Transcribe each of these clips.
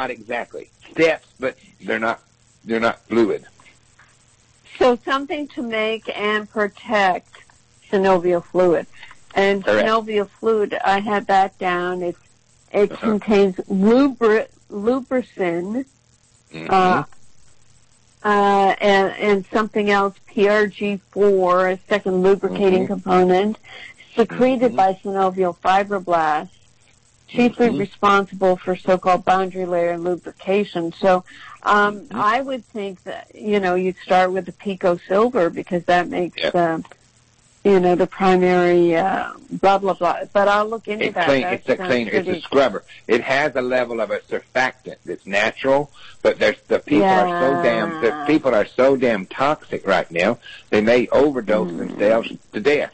not exactly. Steps, but they're not fluid. So something to make and protect synovial fluid. And Correct. synovial fluid, I had that down. It contains lubricin, and something else, PRG4, a second lubricating component, secreted by synovial fibroblasts, chiefly responsible for so-called boundary layer lubrication. So I would think that, you'd start with the Pico Silver because that makes, the primary blah, blah, blah. But I'll look into that. It's a scrubber. It has a level of a surfactant that's natural, but the people are so damn toxic right now, they may overdose themselves to death.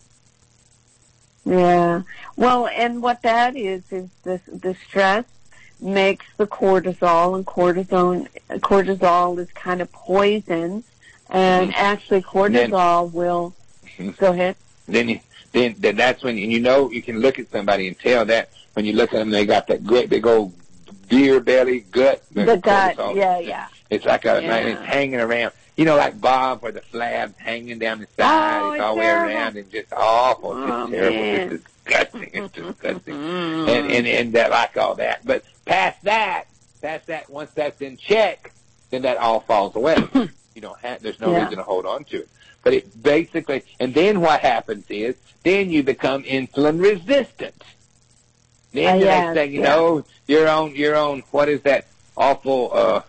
Yeah. Well, and what that is the stress makes the cortisol, and cortisol is kind of poison, and actually cortisol will, go ahead. Then that's when, you can look at somebody and tell that when you look at them, they got that great big old deer belly gut. The gut, yeah. It's like it's hanging around. Like Bob, where the flab's hanging down the side, it's all the way around, and just awful, just terrible, it's disgusting, and that, like all that. But past that, once that's in check, then that all falls away. There's no reason to hold on to it. But it basically, and then what happens is, then you become insulin resistant. Then the next thing you know, you're on, what is that awful,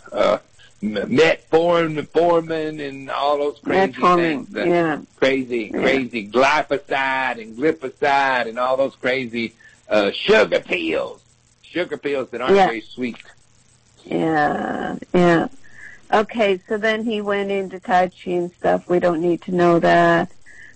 metformin and all those crazy things. Crazy glyphosate and glyphosate and all those crazy sugar pills that aren't very sweet. Yeah. Okay, so then he went into Tai Chi and stuff. We don't need to know that.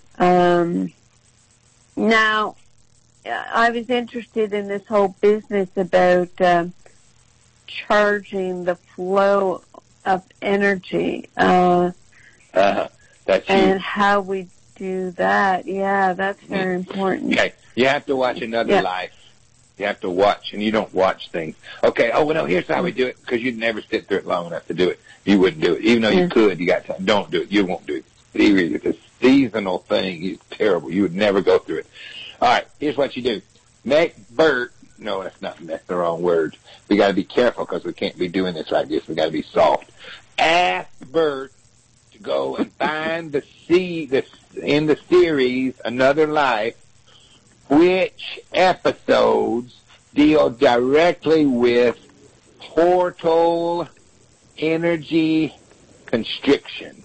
Now, I was interested in this whole business about charging the flow of energy, that's and how we do that. Yeah, that's very important. Okay, you have to watch Another Life. You have to watch, and you don't watch things. Okay, here's how we do it, because you'd never sit through it long enough to do it. You wouldn't do it. Even though you could, you got time. Don't do it. You won't do it. It's a seasonal thing. It's terrible. You would never go through it. All right, here's what you do. Make Bert, no, that's the wrong word. We got to be careful because we can't be doing this like this. We got to be soft. Ask Bert to go and find in the series Another Life, which episodes deal directly with portal energy constriction.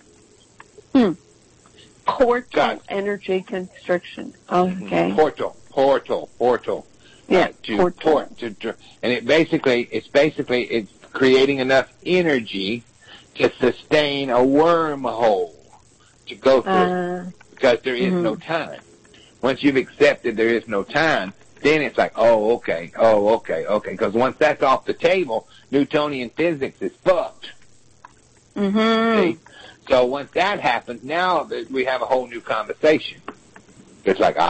Portal energy constriction. Okay. Portal. Yeah, portal. And it's creating enough energy to sustain a wormhole to go through, because there is no time. Once you've accepted there is no time, then it's like, okay. Because once that's off the table, Newtonian physics is fucked. See? So once that happens, now we have a whole new conversation. It's like,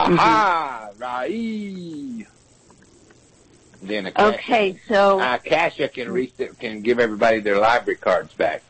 Rai. Then Akasha can give everybody their library cards back.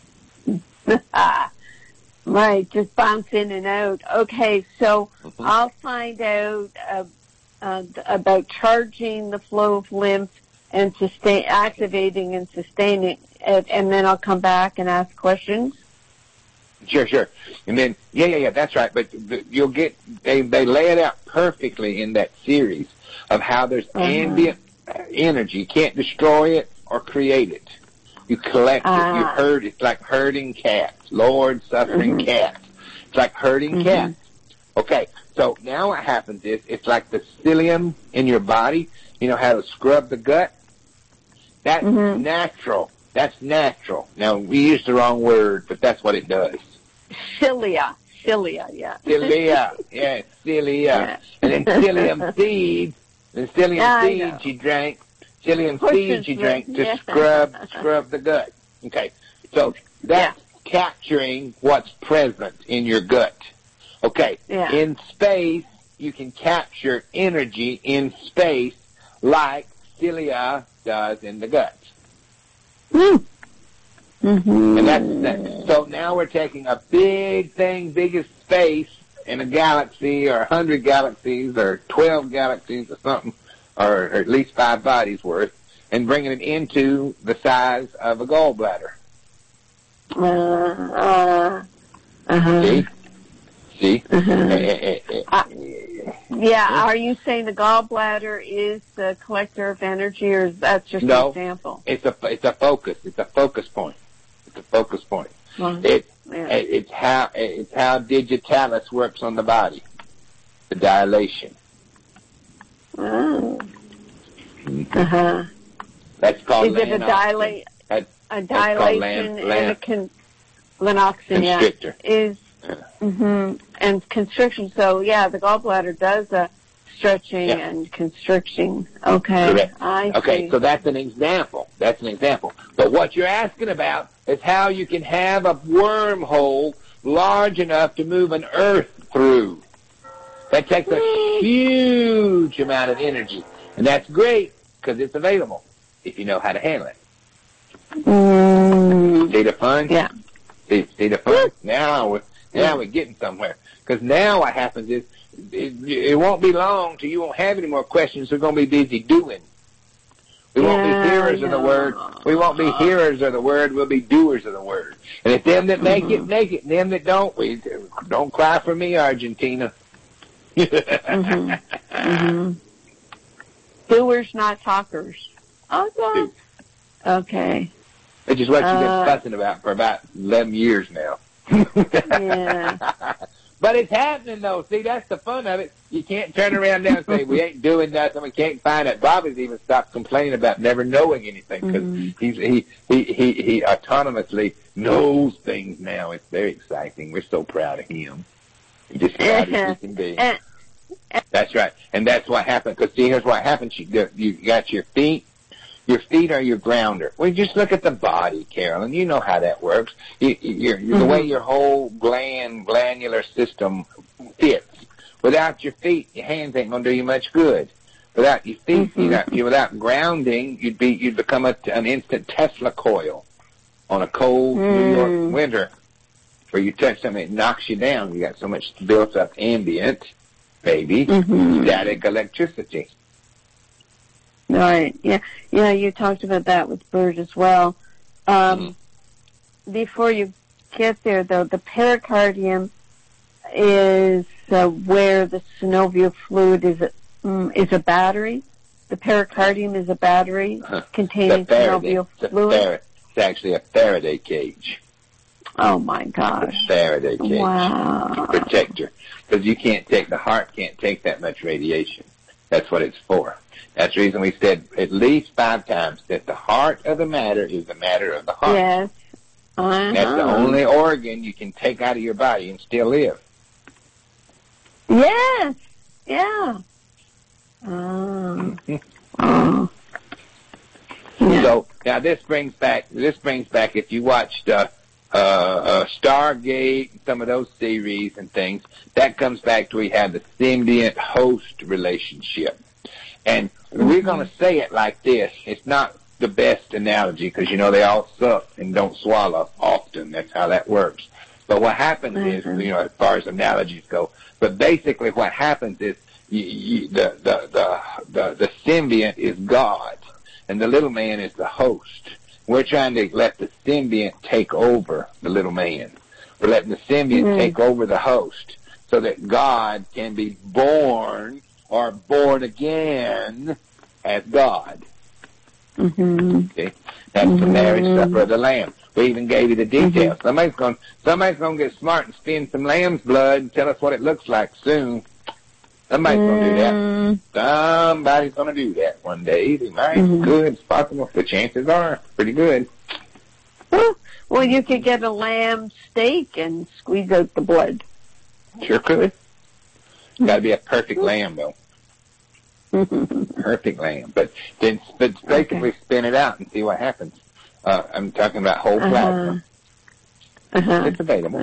Right, just bounce in and out. Okay, so I'll find out about charging the flow of lymph and activating and sustaining it, and then I'll come back and ask questions. Sure. And then, that's right. But you'll get, they lay it out perfectly in that series of how there's ambient energy. You can't destroy it or create it. You collect it. It's like herding cats. Lord, suffering cats. It's like herding cats. Okay, so now what happens is, it's like the psyllium in your body. You know how to scrub the gut? That's natural. That's natural. Now, we used the wrong word, but that's what it does. Cilia, yeah. Cilia. And then psyllium seeds. You drank. Psyllium seeds you drank to scrub the gut. Okay, so that's capturing what's present in your gut. Okay, in space, you can capture energy in space like cilia does in the gut. Mm-hmm. And so now we're taking a big thing, big as space in a galaxy or 100 galaxies or 12 galaxies or something, or at least 5 bodies worth, and bringing it into the size of a gallbladder. See? Yeah, are you saying the gallbladder is the collector of energy, or is that just an example? It's a focus. It's a focus point. It's a focus point. It's how digitalis works on the body. The dilation. Oh. That's called Is it a dilation and a constrictor. And constriction. So the gallbladder does a stretching and constriction. Okay. Correct. I see. So that's an example. But what you're asking about is how you can have a wormhole large enough to move an earth through. That takes a huge amount of energy. And that's great because it's available if you know how to handle it. See the fun? Yeah. See the fun? Now we're getting somewhere. Because now what happens is it won't be long till you won't have any more questions. We're going to be busy doing. We won't be hearers of the word. We won't be hearers of the word. We'll be doers of the word. And if them that make it, make it. And them that don't, don't cry for me, Argentina. Doers, not talkers. Okay. Which is what you've been fussing about for about 11 years now. But it's happening, though. See, that's the fun of it. You can't turn around now and say, we ain't doing nothing, we can't find it. Bobby's even stopped complaining about never knowing anything because he autonomously knows things now. It's very exciting. We're so proud of him. He's just proud as he can be. That's right. And that's what happened. Because, see, here's what happens. You got your feet. Your feet are your grounder. Well, just look at the body, Carolyn. You know how that works. The way your whole glandular system fits. Without your feet, your hands ain't gonna do you much good. Without your feet, without grounding, you'd become an instant Tesla coil on a cold New York winter, where you touch something, it knocks you down. You got so much built up ambient, static electricity. Right. Yeah. You talked about that with Bert as well. Before you get there, though, the pericardium is where the synovial fluid is a battery. The pericardium is a battery containing synovial fluid. It's actually a Faraday cage. Oh my gosh! A Faraday cage. Wow. Protector, because the heart can't take that much radiation. That's what it's for. That's the reason we said at least 5 times that the heart of the matter is the matter of the heart. Yes. That's the only organ you can take out of your body and still live. Yes. Yeah. So now this brings back if you watched Stargate, some of those series and things, that comes back to we have the symbiont host relationship. And we're going to say it like this. It's not the best analogy because, they all suck and don't swallow often. That's how that works. But what happens is, as far as analogies go, but basically what happens is the symbiont is God and the little man is the host. We're trying to let the symbiont take over the little man. We're letting the symbiont take over the host so that God can be born or born again as God. Okay? That's the marriage supper of the Lamb. We even gave you the details. Somebody's gonna get smart and spin some lamb's blood and tell us what it looks like soon. Somebody's gonna do that. Somebody's gonna do that one day. They might. Good. It's possible. The chances are pretty good. Well, you could get a lamb steak and squeeze out the blood. Sure could. Got to be a perfect lamb, though. Perfect lamb. But basically spin it out and see what happens. I'm talking about whole plasma. It's available.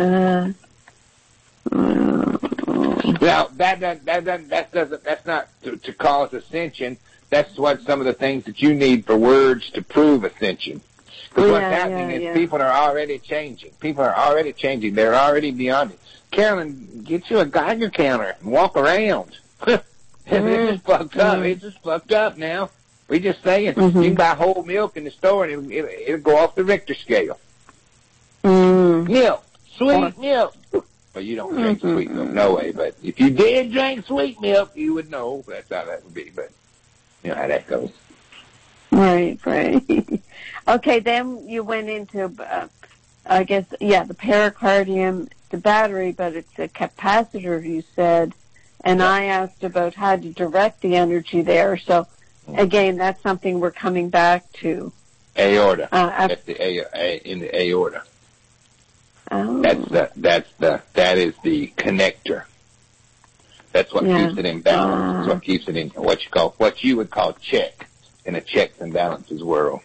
Now that's not to cause ascension. that's what some of the things that you need for words to prove ascension. Because what's happening is people are already changing. People are already changing. They're already beyond it. Carolyn, get you a Geiger counter and walk around. It's just fucked up. It's just fucked up now. We just saying you can buy whole milk in the store and it'll go off the Richter scale. Milk, sweet milk. Well, you don't drink sweet milk, no way. But if you did drink sweet milk, you would know that's how that would be. But you know how that goes. Right. Okay, then you went into, I guess, the pericardium, the battery, but it's a capacitor, you said. And I asked about how to direct the energy there. So, again, that's something we're coming back to. Aorta. That's in the aorta. Oh. That is the connector. That's what keeps it in balance. That's what keeps it in what you would call check in a checks and balances world.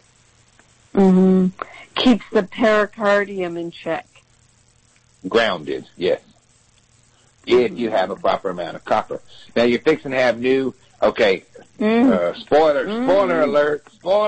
Keeps the pericardium in check. Grounded, yes. If you have a proper amount of copper. Now you're fixing to have new. Okay. Spoiler alert.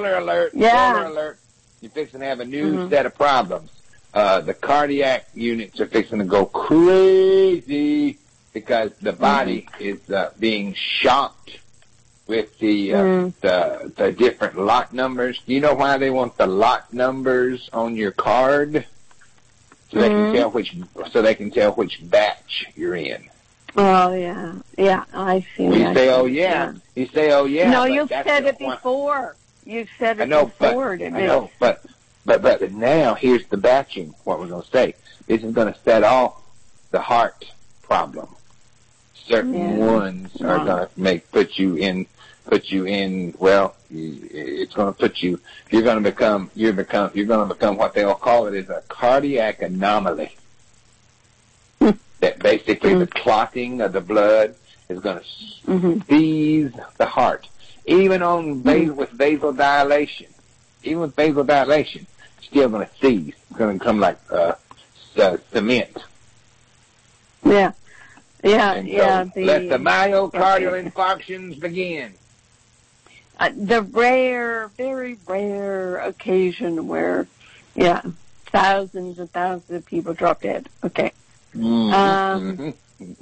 You're fixing to have a new set of problems. The cardiac units are fixing to go crazy because the body is being shocked with the different lot numbers. Do you know why they want the lot numbers on your card? So they can tell which batch you're in. Oh yeah, I see. You say, oh yeah. You say, oh yeah. No, you've said it before. You've said it before. I know, but now here's the batching. What we're going to say. This is going to set off the heart problem. Certain ones are going to put you in. Well, it's going to put you. You're going to become what they'll call it is a cardiac anomaly. That basically the clotting of the blood is going to seize the heart, even on with vasodilation. Even with vasodilation, it's still going to seize. It's going to come like cement. Yeah. Let the myocardial infarctions begin. The very rare occasion where, thousands and thousands of people drop dead. Okay. Yep.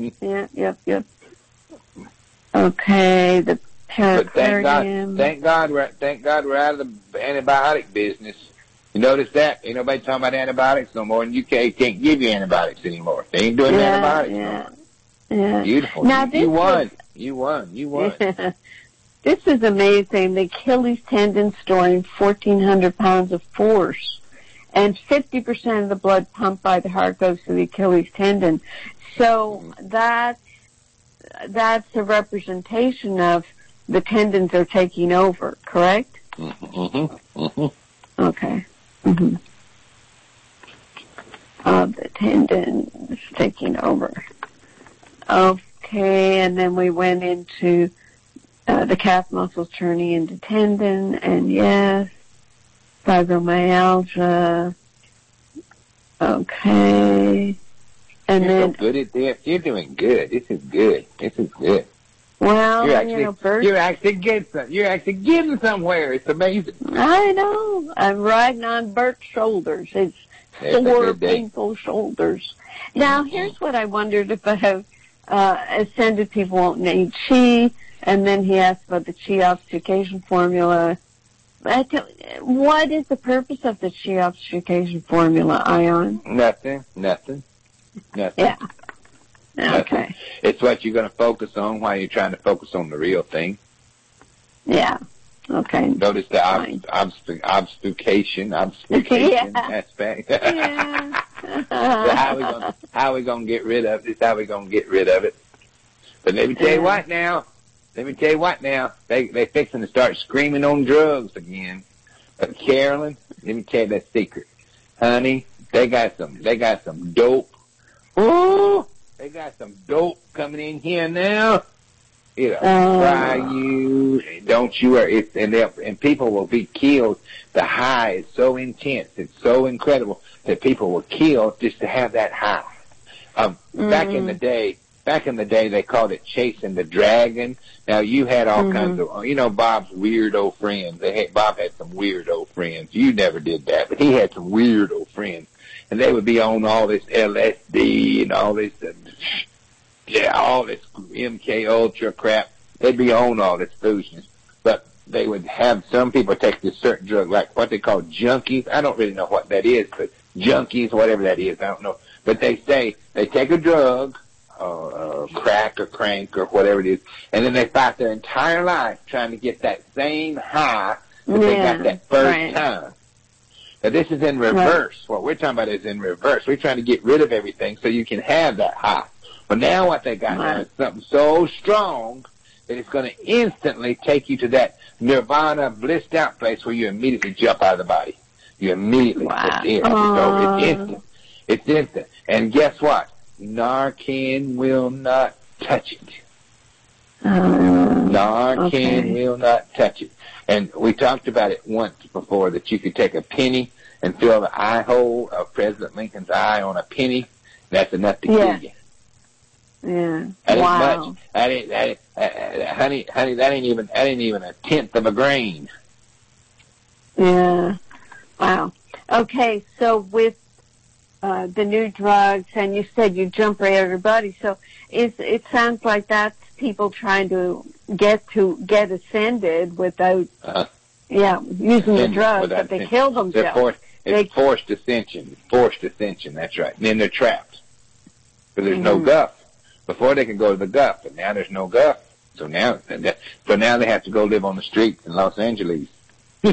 Okay, the pericardium. Thank God we're out of the antibiotic business. You notice that? Ain't nobody talking about antibiotics no more, and UK can't give you antibiotics anymore. They ain't doing antibiotics no more. Yeah. Beautiful. Now, You won. This is amazing. The Achilles tendon storing 1,400 pounds of force, and 50% of the blood pumped by the heart goes to the Achilles tendon. So that's a representation of the tendons are taking over, correct? Okay. Of the tendons taking over. Okay, and then we went into the calf muscles turning into tendon, and fibromyalgia. Okay. And You're then so good at this. You're doing good. This is good. Well, you're actually getting somewhere. It's amazing. I know. I'm riding on Bert's shoulders. It's sore, painful shoulders. Now, here's what I wondered about. Ascended people won't need chi, and then he asked about the chi obfuscation formula. What is the purpose of the chi obfuscation formula, Ion? Nothing. Yeah. Okay. It's what you're going to focus on while you're trying to focus on the real thing. Yeah. Okay. Notice the obfuscation aspect. Yeah. So how we gonna get rid of this? How we gonna get rid of it? But let me tell you what now. They fixing to start screaming on drugs again. But Carolyn, let me tell you that secret, honey. They got some dope. Oh, they got some dope coming in here now. It'll fry you. Don't you worry. And people will be killed. The high is so intense. It's so incredible that people will kill just to have that high. Back in the day, back in the day, they called it chasing the dragon. Now, you had all kinds of, you know, Bob's weirdo friends. Bob had some weirdo friends. You never did that, but he had some weirdo friends. And they would be on all this LSD and all this, all this MK Ultra crap. They'd be on all this foolishness. But they would have some people take this certain drug, like what they call junkies. I don't really know what that is, but junkies, whatever that is, I don't know. But they say they take a drug, crack or crank or whatever it is, and then they fight their entire life trying to get that same high that they got that first time. Now, this is in reverse. What we're talking about is in reverse. We're trying to get rid of everything so you can have that high. But now what they got now is something so strong that it's going to instantly take you to that nirvana, blissed out place where you immediately jump out of the body. You immediately, it's instant. It's instant. And guess what? Narcan will not touch it. Narcan will not touch it. And we talked about it once before, that you could take a penny and fill the eye hole of President Lincoln's eye on a penny. That's enough to kill you. Yeah. That ain't much. Honey, that ain't even a tenth of a grain. Yeah. Wow. Okay, so with the new drugs, and you said you jump right out of your body, so it sounds like that's people trying to get ascended without, using the drugs, but they kill themselves. It's forced ascension. Forced ascension, that's right. And then they're trapped. But there's no guff. Before they could go to the guff, but now there's no guff. So now they have to go live on the streets in Los Angeles. Which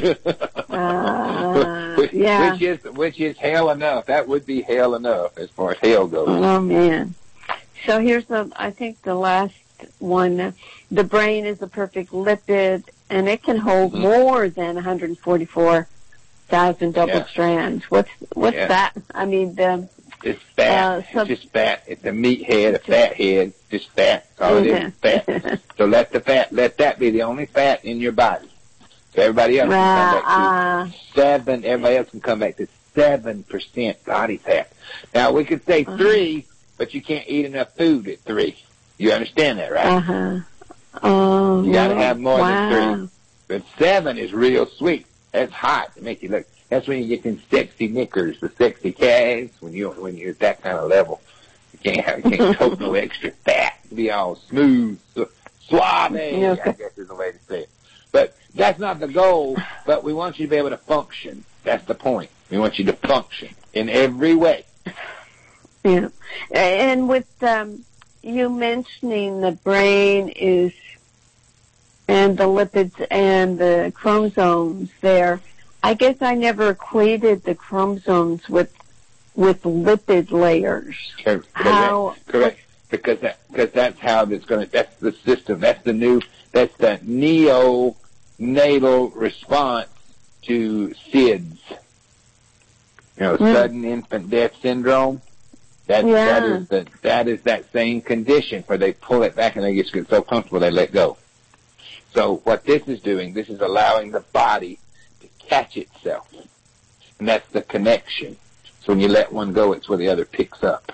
is hell enough. That would be hell enough as far as hell goes. Oh man. So here's I think the last one. The brain is a perfect lipid, and it can hold more than 144,000 double strands. What's that? I mean, it's fat. It's just fat. It's a meat head, a fat head, just fat. All it is fat. So let that be the only fat in your body. So everybody else can come back to 7. Everybody else can come back to 7% body fat. Now we could say 3, but you can't eat enough food at 3. You understand that, right? You got to have more than 3. But 7 is real sweet. That's hot to make you look. That's when you get them sexy knickers, the sexy calves. When you're at that kind of level, you can't tote no extra fat. Be all smooth, suave. I guess is the way to say it. But that's not the goal. But we want you to be able to function. That's the point. We want you to function in every way. Yeah, and with you mentioning the brain and the lipids and the chromosomes there, I guess I never equated the chromosomes with lipid layers. Correct. Because that's how it's going to. That's the system. That's the neonatal response to SIDS. Sudden infant death syndrome. That is that same condition where they pull it back and they just get so comfortable they let go. So what this is doing, this is allowing the body to catch itself, and that's the connection. So when you let one go, it's where the other picks up.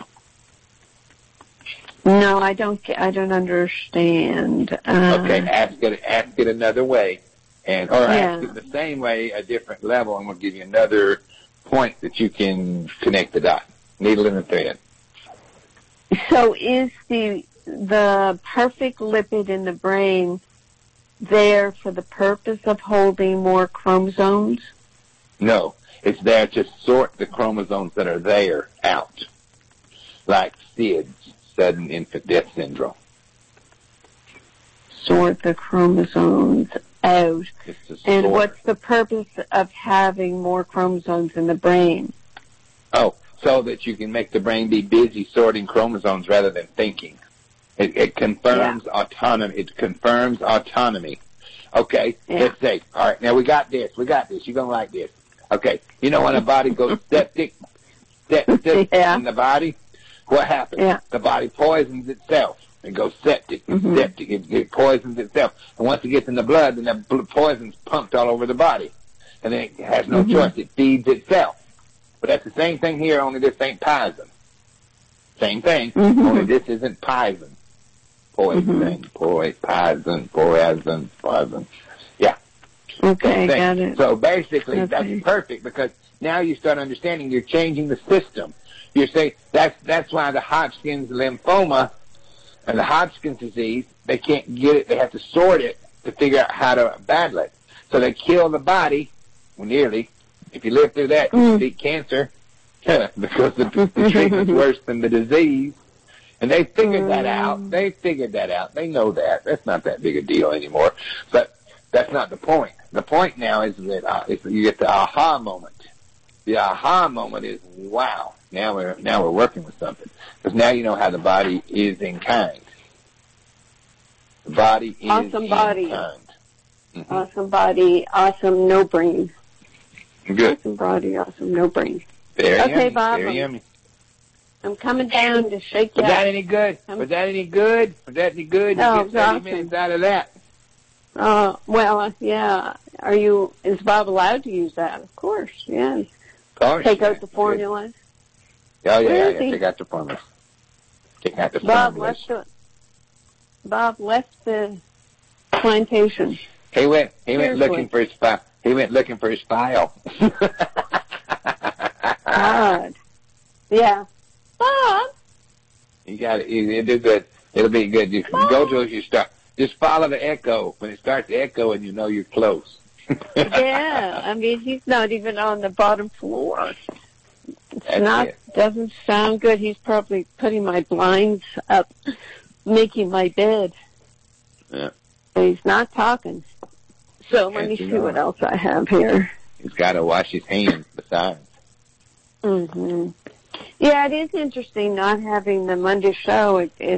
No, I don't understand. Okay, ask it another way, ask it the same way, a different level, and we'll give you another point that you can connect the dot. Needle in the thread. So is the perfect lipid in the brain there for the purpose of holding more chromosomes? No, it's there to sort the chromosomes that are there out, like SIDS, sudden infant death syndrome. Sort the chromosomes out. And what's the purpose of having more chromosomes in the brain? Oh, so that you can make the brain be busy sorting chromosomes rather than thinking. It confirms autonomy. It confirms autonomy. Okay, let's say, all right, now we got this. You're going to like this. Okay, when a body goes septic in the body, what happens? Yeah. The body poisons itself. It goes septic. Septic. It poisons itself. And once it gets in the blood, then that poison's pumped all over the body. And then it has no choice. It feeds itself. But that's the same thing here, only this ain't poison. Same thing, only this isn't poison. Poison. Yeah. Okay, got it. So basically, that's perfect, because now you start understanding you're changing the system. You say that's why the Hodgkin's lymphoma and the Hodgkin's disease, they can't get it. They have to sort it to figure out how to battle it. So they kill the body, well, nearly. If you live through that, you can beat cancer because the treatment's worse than the disease. And they figured that out. They know that. That's not that big a deal anymore. But that's not the point. The point now is that you get the aha moment. The aha moment is, wow, now we're working with something. Because now you know how the body is in kind. The body is awesome body. in kind. Awesome body, awesome no brain. Good. Awesome body, awesome no brain. Very okay, yummy. Bob. Very yummy. I'm coming down to shake you Was that any good? Was that any good? You get 30 minutes out of that. Well, yeah. Is Bob allowed to use that? Of course, yeah. Of course. Take out the formulas. Oh, yeah, take out the formulas. Bob left the plantation. He went looking for his file. God. Yeah. Bob. You got it. You do good. It'll be good. You can go to it. You start. Just follow the echo. When it starts to echo, and you know you're close. Yeah. I mean, he's not even on the bottom floor. Doesn't sound good. He's probably putting my blinds up, making my bed. Yeah. But he's not talking. So let me see what else I have here. He's got to wash his hands besides. Yeah, it is interesting not having the Monday show. It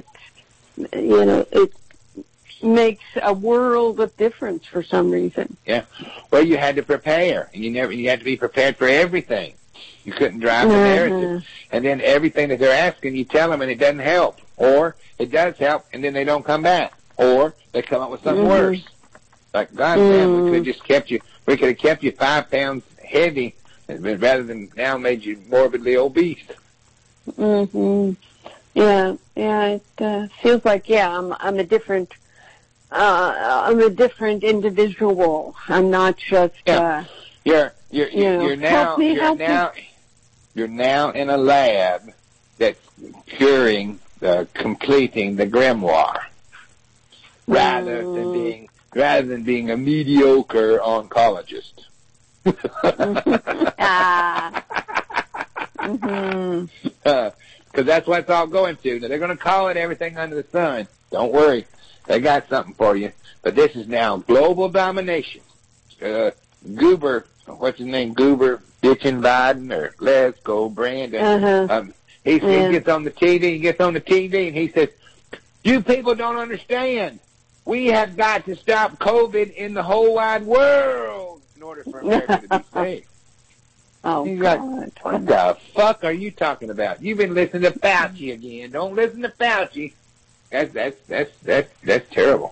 makes a world of difference for some reason. Yeah. Well, you had to prepare, and you had to be prepared for everything. You couldn't drive the narrative. And then everything that they're asking, you tell them, and it doesn't help. Or it does help, and then they don't come back. Or they come up with something worse. Like, goddamn, we could have kept you 5 pounds heavy rather than now made you morbidly obese. Yeah, it feels like, I'm a different individual. I'm not just, you're now in a lab that's completing the grimoire rather than being a mediocre oncologist. Because that's what it's all going to. Now, they're going to call it everything under the sun. Don't worry. They got something for you. But this is now global domination. Goober, what's his name? Goober, Ditchin Biden, or Let's Go Brandon. He gets on the TV, and he says, you people don't understand. We have got to stop COVID in the whole wide world in order for America to be safe. God. What the fuck are you talking about? You've been listening to Fauci again. Don't listen to Fauci. That's terrible.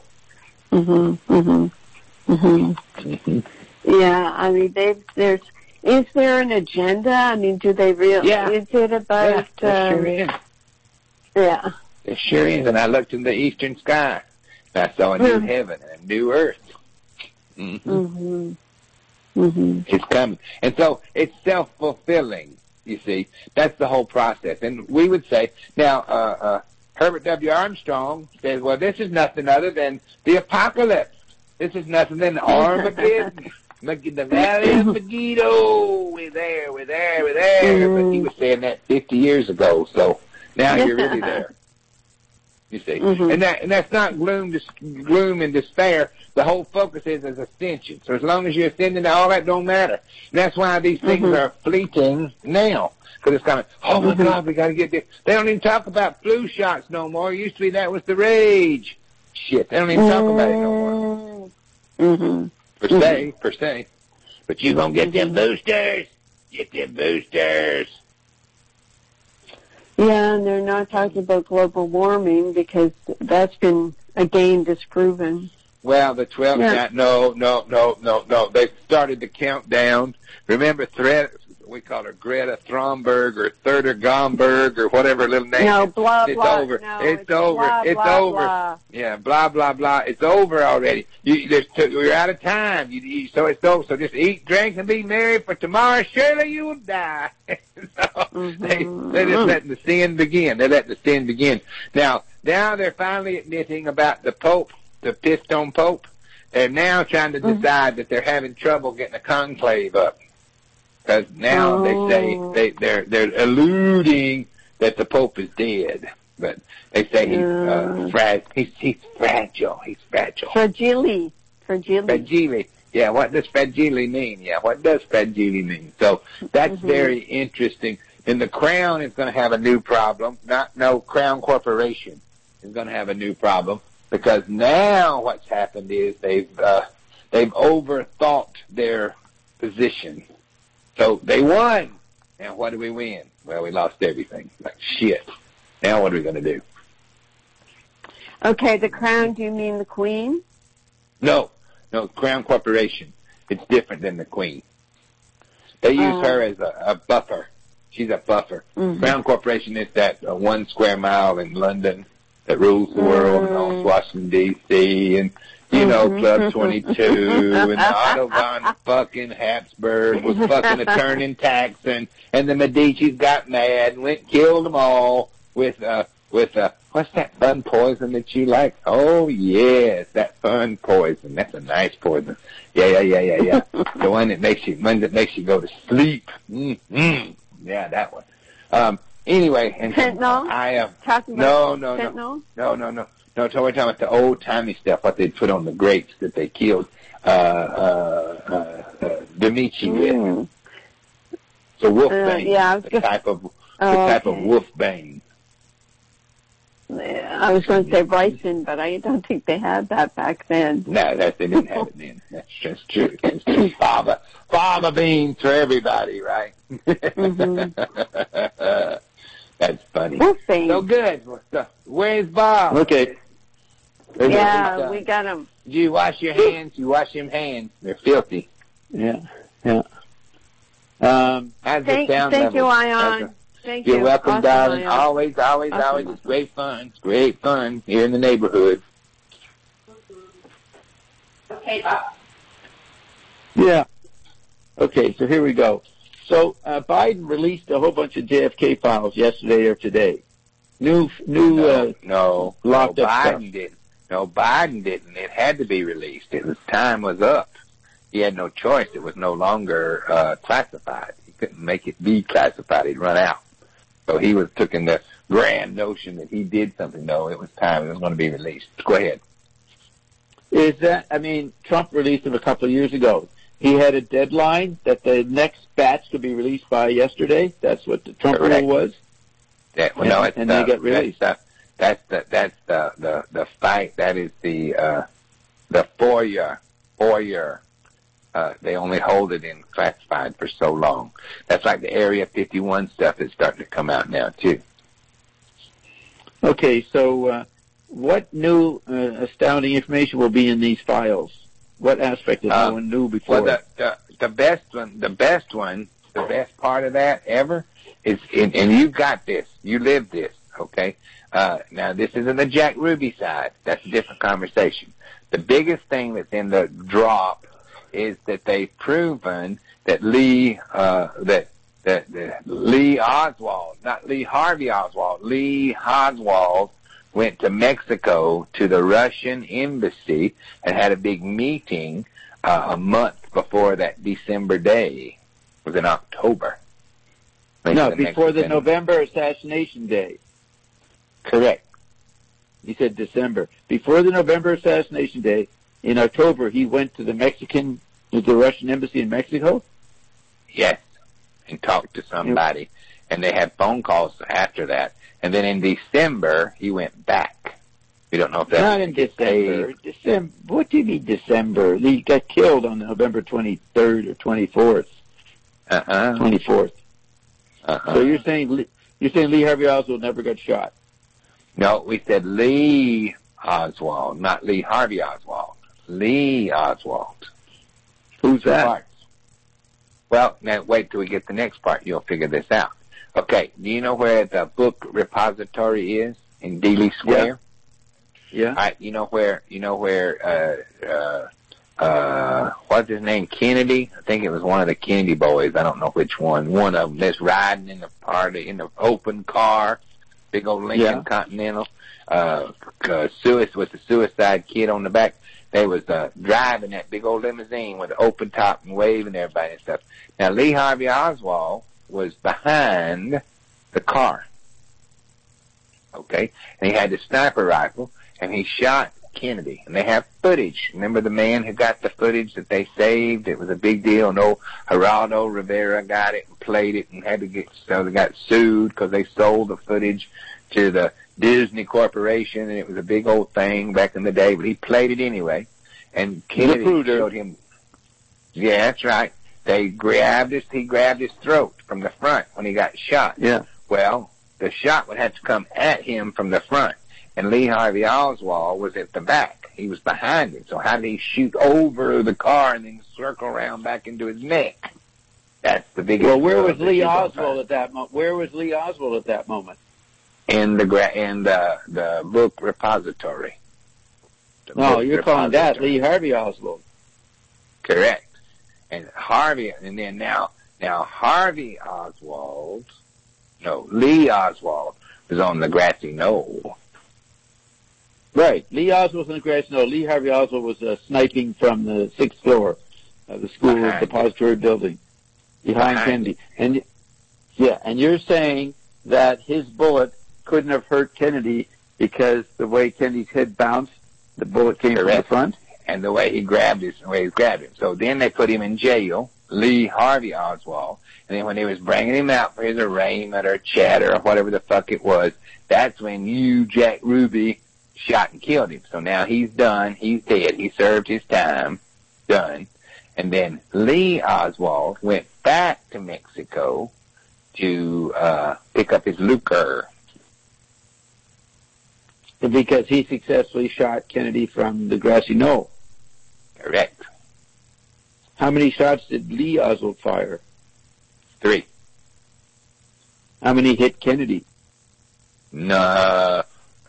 Yeah, I mean, is there an agenda? I mean, do they really? Yeah. Is it about? Yeah, it sure is. Yeah. It sure is. And I looked in the eastern sky. And I saw a new heaven and a new earth. It's coming. And so it's self-fulfilling, you see. That's the whole process. And we would say, now, Herbert W. Armstrong says, well, this is nothing other than the apocalypse. This is nothing than Armageddon. The Valley of Megiddo. We're there. But he was saying that 50 years ago. So now you're really there. You see. And that's not gloom and despair. The whole focus is ascension. So as long as you're ascending, all that don't matter. And that's why these things are fleeting now. Because it's kind of, oh my God, we got to get this. They don't even talk about flu shots no more. It used to be that was the rage. Shit, they don't even talk about it no more. Per se. But you gonna get them boosters. Get them boosters. Yeah, and they're not talking about global warming because that's been, again, disproven. Well, the 12, no. They started to count down. Remember, we call her Greta Thunberg or Thurder Gomberg or whatever little name. No, blah, it's blah. over. No, it's over. Blah, it's blah, over. Blah. Yeah, blah, blah, blah. It's over already. We're out of time. So it's over. So just eat, drink, and be merry, for tomorrow surely you will die. So they're just letting the sin begin. They're letting the sin begin. Now they're finally admitting about the Pope, the pissed-on Pope. They're now trying to decide that they're having trouble getting a conclave up. Because now they say they're alluding that the Pope is dead. But they say he's fragile. He's fragile. Fragile. Fragile. Yeah, what does fragile mean? Yeah, what does fragile mean? So that's very interesting. And the Crown is going to have a new problem. Crown Corporation is going to have a new problem, because now what's happened is they've overthought their position. So they won. Now what do we win? Well, we lost everything. Like shit. Now what are we going to do? Okay, the Crown, do you mean the Queen? No, Crown Corporation. It's different than the Queen. They use her as a buffer. She's a buffer. Crown Corporation is that 1 square mile in London that rules the world, and owns Washington, D.C., and, Club 22, and Otto von fucking Habsburg was fucking a turning Texan, and the Medici's got mad and went and killed them all with what's that fun poison that you like? Oh, yes, that fun poison. That's a nice poison. Yeah. The one that makes you go to sleep. Yeah, that one. Anyway, and fentanyl? No. We're talking about the old timey stuff, what they put on the grapes that they killed Demichi with. So wolfbane, the type of wolfbane. I was going to say ricin, but I don't think they had that back then. No, they didn't have it then. That's just true. It's just fava beans for everybody, right? That's funny. Wolfbane. So good. Where's Bob? Okay. Yeah, we got him. Do you wash your hands? You wash them hands. They're filthy. Yeah. Thank you, Ion. Thank you. You're welcome, awesome, darling. Ion. Always. Awesome. It's great fun. It's great fun here in the neighborhood. Okay, Bob. Yeah. Okay, so here we go. So Biden released a whole bunch of JFK files yesterday or today. No, locked up Biden stuff. didn't. No, Biden didn't. It had to be released. Time was up. He had no choice. It was no longer classified. He couldn't make it be classified. He'd run out. So he took in the grand notion that he did something. No, it was time. It was going to be released. Go ahead. Trump released them a couple of years ago. He had a deadline that the next batch could be released by yesterday. That's what the Trump rule was. Yeah, and they got released. That's the fight. That is the FOIA. They only hold it in classified for so long. That's like the Area 51 stuff that's starting to come out now too. Okay, so what new astounding information will be in these files? What aspect that no one knew before? Well, the best part of that ever is, and you got this, you lived this, okay? Now this isn't the Jack Ruby side. That's a different conversation. The biggest thing that's in the drop is that they've proven that Lee Oswald, not Lee Harvey Oswald, Lee Oswald went to Mexico to the Russian embassy and had a big meeting a month before that December day. It was in October. No, before the November assassination day. Correct. He said December. Before the November assassination day, in October, he went to the Russian embassy in Mexico? Yes, and talked to somebody. And they had phone calls after that. And then in December, he went back. We don't know if that's... Not in December. What do you mean December? He got killed on November 23rd or 24th. 24th. So you're saying Lee Harvey Oswald never got shot? No, we said Lee Oswald, not Lee Harvey Oswald. Lee Oswald. Who's that? Well, now wait till we get the next part. You'll figure this out. Okay, do you know where the book repository is in Dealey Square? Yeah. All right, you know where, what's his name, Kennedy? I think it was one of the Kennedy boys. I don't know which one. One of them that's riding in the open car, big old Lincoln Continental, with the suicide kid on the back. They was driving that big old limousine with the open top and waving everybody and stuff. Now, Lee Harvey Oswald was behind the car. Okay? And he had the sniper rifle, and he shot Kennedy. And they have footage. Remember the man who got the footage that they saved? It was a big deal. No, Geraldo Rivera got it and played it and so they got sued because they sold the footage to the Disney Corporation, and it was a big old thing back in the day, but he played it anyway. And Kennedy showed him. Yeah, that's right. He grabbed his throat from the front when he got shot. Yeah. Well, the shot would have to come at him from the front. And Lee Harvey Oswald was at the back. He was behind him. So how did he shoot over the car and then circle around back into his neck? That's the biggest. Well, where was Lee Oswald at that moment? Where was Lee Oswald at that moment? In the book repository. No, you're calling that Lee Harvey Oswald. Correct. And Harvey Oswald, Lee Oswald was on the grassy knoll. Right. Lee Oswald was on the grassy knoll. Lee Harvey Oswald was sniping from the 6th floor of the school depository building behind Kennedy. And you're saying that his bullet couldn't have hurt Kennedy because the way Kennedy's head bounced, the bullet came from the front? And the way he grabbed him. So then they put him in jail, Lee Harvey Oswald, and then when they was bringing him out for his arraignment or chatter or whatever the fuck it was, that's when Jack Ruby, shot and killed him. So now he's done. He's dead. He served his time. Done. And then Lee Oswald went back to Mexico to pick up his lucre. Because he successfully shot Kennedy from the grassy knoll. Correct. How many shots did Lee Oswald fire? 3. How many hit Kennedy? None.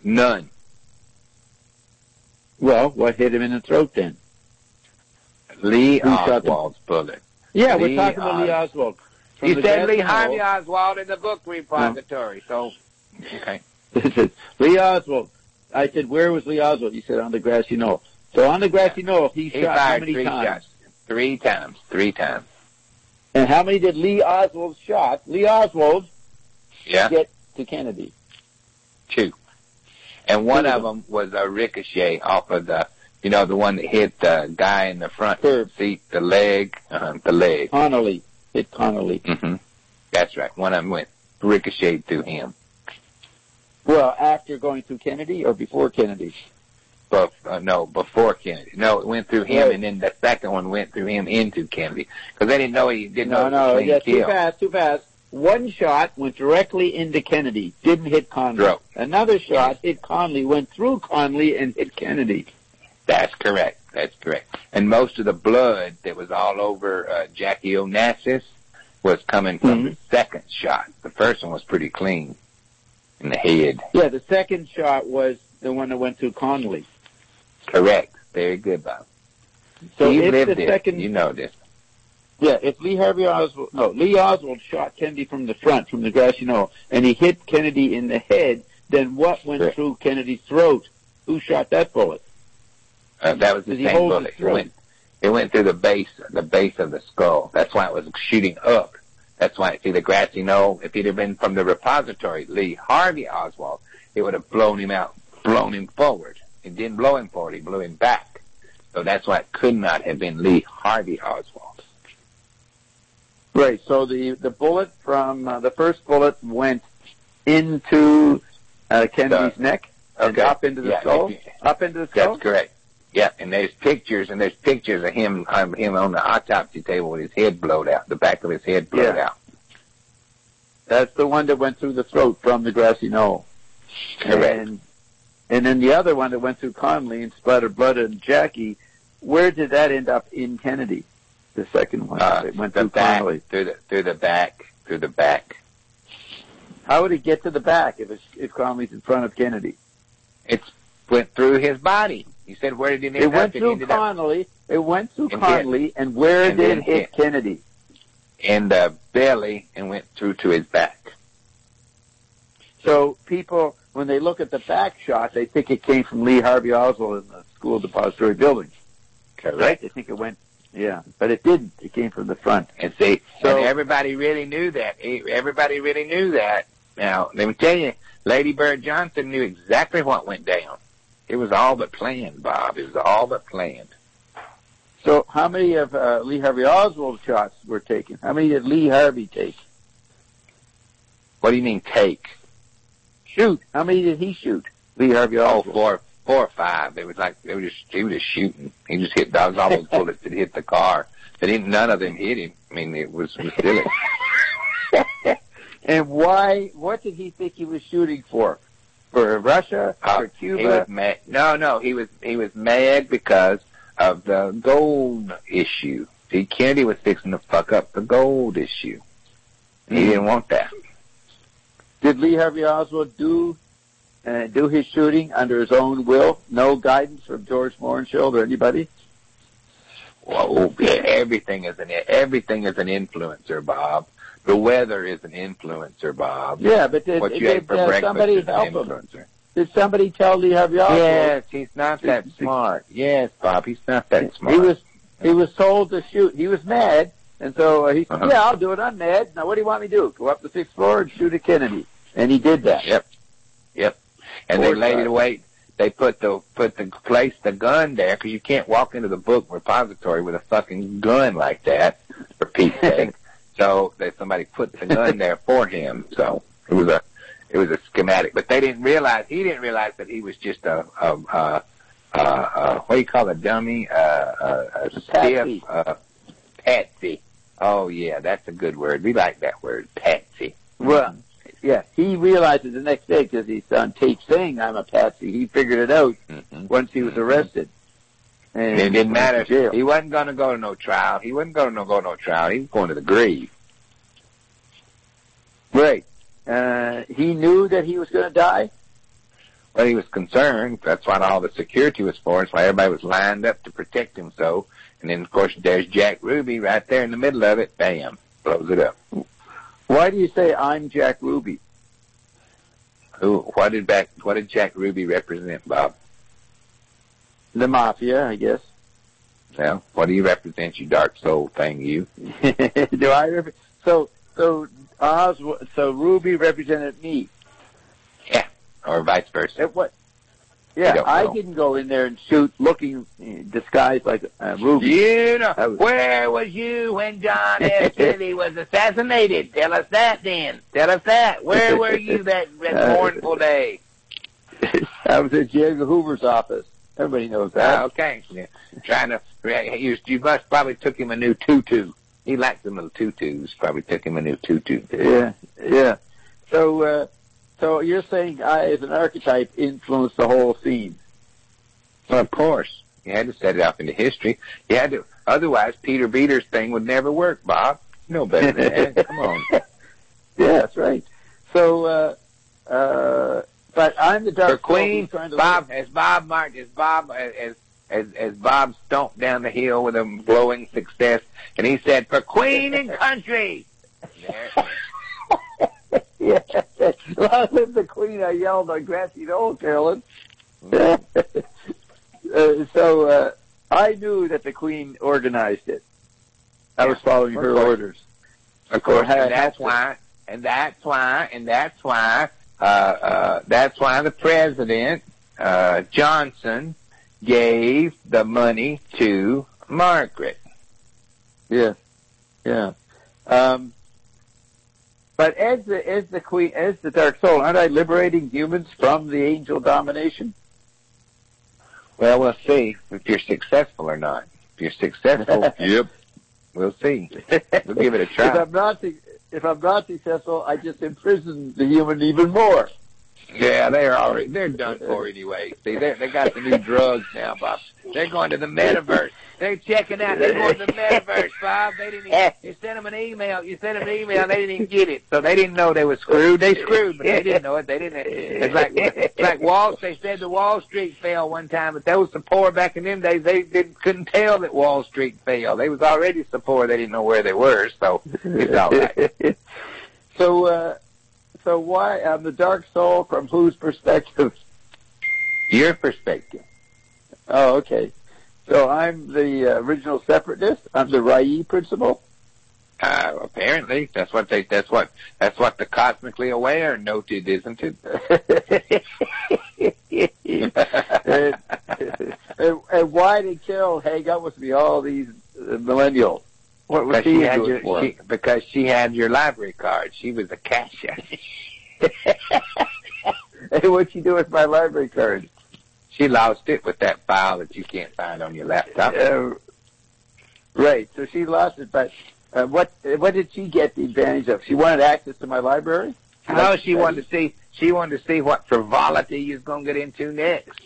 Well, what hit him in the throat then? Lee Oswald's bullet. Yeah, we're talking about Lee Oswald. You said Lee Harvey Oswald in the book repository, so, okay. Lee Oswald. I said, where was Lee Oswald? You said, on the grassy knoll. So on the grassy knoll, he shot how many times? Shots. 3 times. 3 times. And how many did Lee Oswald get to Kennedy? 2. And one of them was a ricochet off of the one that hit the guy in the front seat, the leg. Connolly. Hit Connolly. Mm-hmm. That's right. One of them went ricocheted through him. Well, after going through Kennedy or before Kennedy? Before Kennedy. No, it went through him, and then the second one went through him into Kennedy. Because they didn't know he didn't know. No, yeah, too fast. One shot went directly into Kennedy, didn't hit Connolly. Throat. Another shot hit Connolly, went through Connolly, and hit Kennedy. That's correct. And most of the blood that was all over Jackie Onassis was coming from the second shot. The first one was pretty clean in the head. Yeah, the second shot was the one that went through Connolly. Correct. Very good, Bob. So you if lived the this. second, You know this. Yeah, if Lee Oswald shot Kennedy from the front, from the grassy knoll, and he hit Kennedy in the head, then what went through Kennedy's throat? Who shot that bullet? That was the same bullet. It went through the base of the skull. That's why it was shooting up. That's why, see, the grassy knoll, if he'd have been from the repository, Lee Harvey Oswald, it would have blown him forward. It didn't blow him forward, it blew him back. So that's why it could not have been Lee Harvey Oswald. Right, so the bullet from, the first bullet went into Kennedy's neck and up into the skull? Up into the skull? That's correct. Yeah, and there's pictures of him on the autopsy table with his head blowed out, the back of his head blowed out. That's the one that went through the throat from the grassy knoll. Correct. And then the other one that went through Connolly and splattered blood on Jackie, where did that end up in Kennedy? The second one. It went through Connolly. Through the back. How would it get to the back if Connolly's in front of Kennedy? It went through his body. You said where did it end It up? went through Connolly. It went through Connolly, and where did it hit Kennedy? In the belly and went through to his back. So people, when they look at the back shot, they think it came from Lee Harvey Oswald in the school depository building. Correct. They think it went, but it didn't. It came from the front. And see, and everybody really knew that. Everybody really knew that. Now, let me tell you, Lady Bird Johnson knew exactly what went down. It was all but planned, Bob. It was all but planned. So how many of Lee Harvey Oswald shots were taken? How many did Lee Harvey take? What do you mean take? Shoot. How many did he shoot? Lee Harvey Oswald. 4 or 5. It was like he was just shooting. He just hit all those bullets that hit the car. None of them hit him. I mean, it was silly. And why? What did he think he was shooting for? For Russia? For Cuba? He was mad. No. He was mad because of the gold issue. See, Kennedy was fixing to fuck up the gold issue. He didn't want that. Did Lee Harvey Oswald do his shooting under his own will? No guidance from George Mohrenschildt or anybody? Well, everything is an influencer, Bob. The weather is an influencer, Bob. Yeah, but did somebody help him? Did somebody tell Lee Harvey Oswald? Yes, he's not that smart. Yes, Bob, he's not that smart. He was told to shoot. He was mad, and so he said, "Yeah, I'll do it. I'm mad. Now, what do you want me to do? Go up the 6th floor and shoot at Kennedy?" And he did that. Yep. And they laid it away. They placed the gun there because you can't walk into the book repository with a fucking gun like that, for Pete's sake. So somebody put the gun there for him. So it was a schematic, but he didn't realize that he was just what do you call a dummy? A stiff patsy. Oh yeah, that's a good word. We like that word, patsy. Well, yeah, he realized it the next day because he's on tape saying I'm a patsy. He figured it out once he was arrested. And it didn't matter. He wasn't going to go to no trial. He wasn't going to go to no trial. He was going to the grave. Right. He knew that he was going to die? Well, he was concerned. That's what all the security was for. That's why everybody was lined up to protect him so. And then, of course, there's Jack Ruby right there in the middle of it. Bam. Blows it up. Why do you say I'm Jack Ruby? What did Jack Ruby represent, Bob? The mafia, I guess. Well, what do you represent, you dark soul thing, you? Do I so Ruby represented me. Yeah, or vice versa. What? Yeah, I didn't go in there and shoot looking disguised like Ruby. You know, where was you when John F. Kennedy was assassinated? Tell us that then. Tell us that. Where were you that mournful day? I was at J. Edgar Hoover's office. Everybody knows that. Okay. Yeah. You must probably took him a new tutu. He liked them little tutus. Probably took him a new tutu. Yeah. So you're saying I, as an archetype, influenced the whole scene? Well, of course. You had to set it up into history. You had to. Otherwise, Peter Beater's thing would never work, Bob. You know better than that. Come on. Yeah, that's right. So, but I'm the dark Queen. Bob, as Bob stomped down the hill with a glowing success, and he said, "For Queen and country." Yeah. Long live the Queen, I yelled on Grassy Knoll, Carolyn. So I knew that the Queen organized it. I was following her orders. Of course, and that's why the President, Johnson, gave the money to Margaret. Yeah. But as the Queen, as the Dark Soul, aren't I liberating humans from the angel domination? Well, we'll see if you're successful or not. If you're successful, yep, we'll see. We'll give it a try. If I'm not successful, I just imprison the human even more. Yeah, they're done for anyway. See, they got the new drugs now, Bob. They're going to the metaverse. They're checking out. They're going to the metaverse, Bob. They didn't even, you sent them an email. They didn't even get it. So they didn't know they were screwed. They screwed, but they didn't know it. They didn't. It's like they said the Wall Street fell one time, but those so poor back in them days, they couldn't tell that Wall Street fell. They was already so poor they didn't know where they were, so it's all right. So why, on the Dark Soul, from whose perspective? Your perspective. Oh, okay. So I'm the original separatist. I'm the Rai principle. Apparently, that's what the cosmically aware noted, isn't it? and why did Carol hang out with me all these millennials? What was she doing for? Because she had your library card. She was a cashier. Hey, what'd she do with my library card? She lost it with that file that you can't find on your laptop. Right. So she lost it, but what did she get the advantage of? She wanted access to my library? No, she wanted to see what frivolity you was gonna get into next.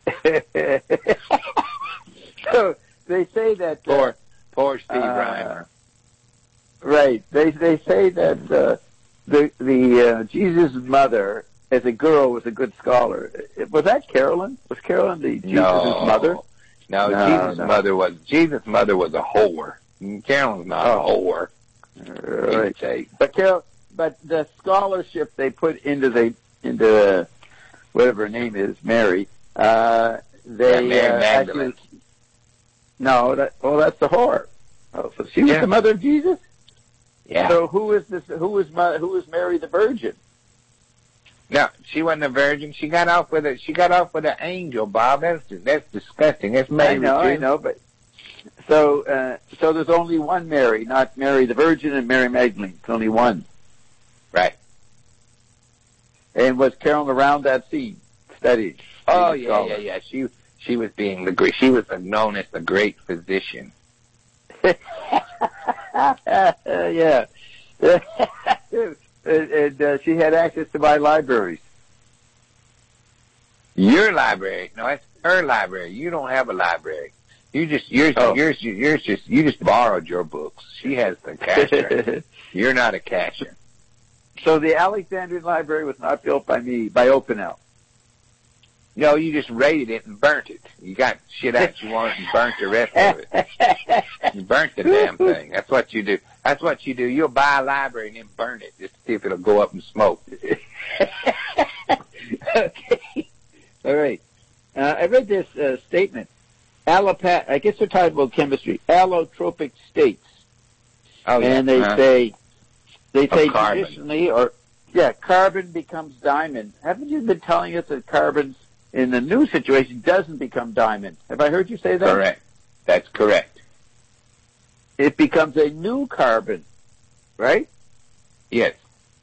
So they say that Poor Steve Reimer. Right. They say that the Jesus' mother, as a girl, was a good scholar. Was that Carolyn? Was Carolyn the Jesus' mother? No, Jesus' mother was a whore. Carolyn's not a whore. Right. But the scholarship they put into whatever her name is, Mary. Mary Magdalene. That's the whore. Oh, so she was the mother of Jesus? Yeah. So who is Mary the Virgin? No, she wasn't a virgin. She got off with an angel, Bob. That's disgusting. That's Mary. I know, but so there's only one Mary, not Mary the Virgin and Mary Magdalene. It's only one. Right. And was Carolyn around that scene studied? Oh yeah. She was being she was known as the great physician. Yeah. And she had access to my libraries. Your library? No, it's her library. You don't have a library. You just borrowed your books. She has the cashier. You're not a cashier. So the Alexandrian Library was not built by me, by Opinel. No, you just raided it and burnt it. You got shit out you wanted and burnt the rest of it. You burnt the damn thing. That's what you do. You'll buy a library and then burn it just to see if it'll go up and smoke. Okay. All right. I read this statement. I guess they're talking about chemistry. Allotropic states. Oh, yeah. And they say carbon. traditionally, carbon becomes diamond. Haven't you been telling us that carbon in the new situation doesn't become diamond? Have I heard you say that? Correct. That's correct. It becomes a new carbon, right? Yes.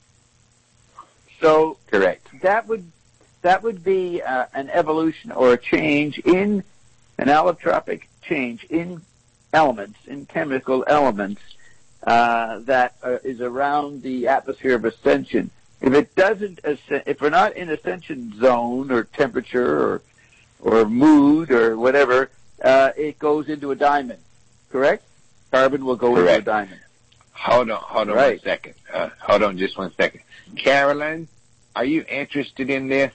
So correct. That would be an evolution or a change in an allotropic change in elements, in chemical elements that is around the atmosphere of ascension. If it doesn't, if we're not in ascension zone or temperature or mood or whatever, it goes into a diamond. Correct? Carbon will go into a diamond. Hold on right. 1 second. Hold on just 1 second. Carolyn, are you interested in this?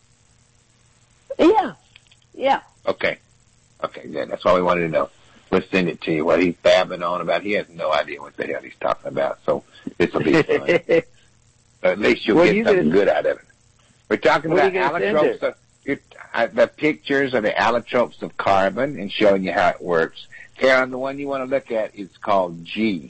Yeah. Okay, good. That's all we wanted to know. We'll send it to you. What he's babbling on about, he has no idea what the hell he's talking about, so this will be fun. At least you'll get something good out of it. We're talking about allotropes, the pictures of the allotropes of carbon and showing you how it works. Karen, the one you want to look at is called G.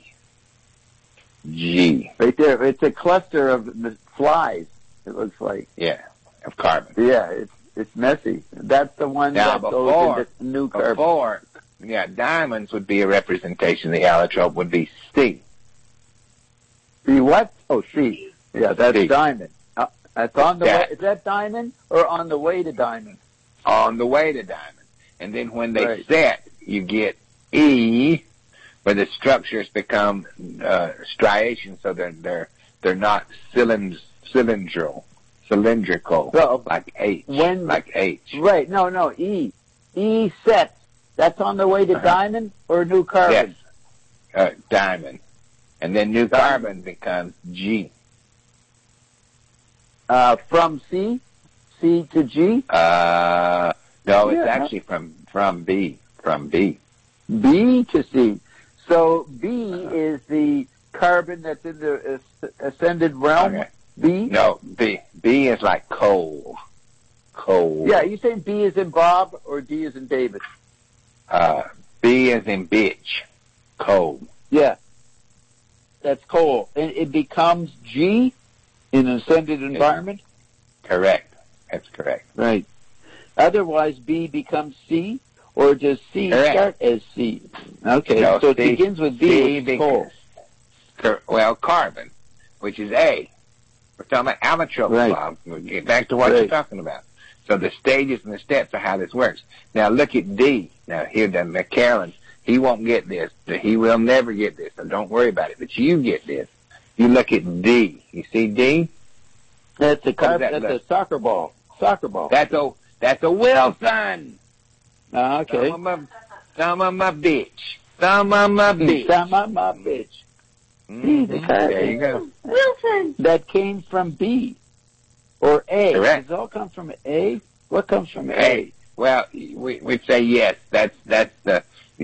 Right there. It's a cluster of flies, it looks like. Yeah, of carbon. Yeah, it's messy. That's the one that goes into new carbon. Diamonds would be a representation. The allotrope would be C. C what? Oh, C. Yeah, that's C. diamond. That's on the way. Is that diamond or on the way to diamond? On the way to diamond. And then when they set, you get E, where the structures become striations, so they're not cylindrical. cylindrical, Well, like H, when- like H. Right. No. E. E set. That's on the way to diamond or new carbon? Yes. Diamond. And then new carbon becomes G. From C? C to G? No, it's actually from B. From B. B to C. So B is the carbon that's in the ascended realm? Okay. B? No, B. B is like coal. Coal. Yeah, you saying B is in Bob or D is in David? B is in bitch. Coal. Yeah. That's coal. And it becomes G in an ascended environment? Correct. That's correct. Right. Otherwise, B becomes C, or does C start as C? Okay, No, so it C, begins with B, C which is coal. Well, carbon, which is A. We're talking about allotrope, Right. Bob. We'll get back to what you're talking about. So the stages and the steps of how this works. Now look at D. Now here, Carolyn, he won't get this. He will never get this, so don't worry about it. But you get this. You look at D. You see D? That's a carbon. That's a soccer ball. Soccer ball. That's a Wilson. Okay. Some of my bitch. Some of my bitch. Some of my bitch. Mm-hmm. There you go. Wilson. That came from B or A. Correct. Does it all come from A? What comes from A? A. Well, we'd say yes. That's the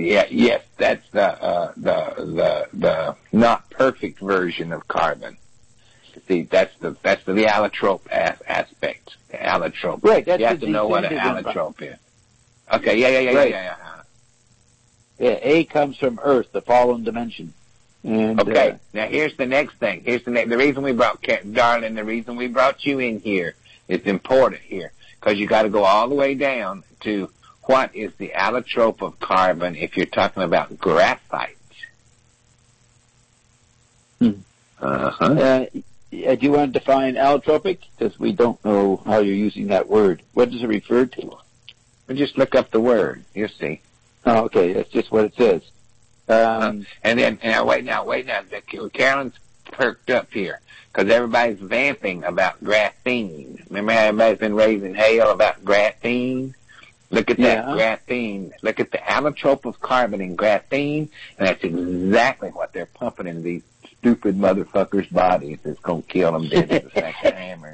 not perfect version of carbon. See, that's the allotrope aspect. The allotrope. Right. That's you have to know what an allotrope is. Okay. Yeah. Yeah. A comes from Earth, the fallen dimension. And, okay. Now here's the next thing. The reason we brought darling. The reason we brought you in here is important here because you got to go all the way down to what is the allotrope of carbon if you're talking about graphite. Do you want to define allotropic? Because we don't know how you're using that word. What does it refer to? Well, just look up the word. You'll see. Oh, okay. That's just what it says. And then, wait now. Carolyn's perked up here because everybody's vamping about graphene. Remember how everybody's been raising hell about graphene? Look at that graphene. Look at the allotrope of carbon in graphene, and that's exactly what they're pumping into these stupid motherfuckers' bodies. It's going to kill them dead with a sack of hammer.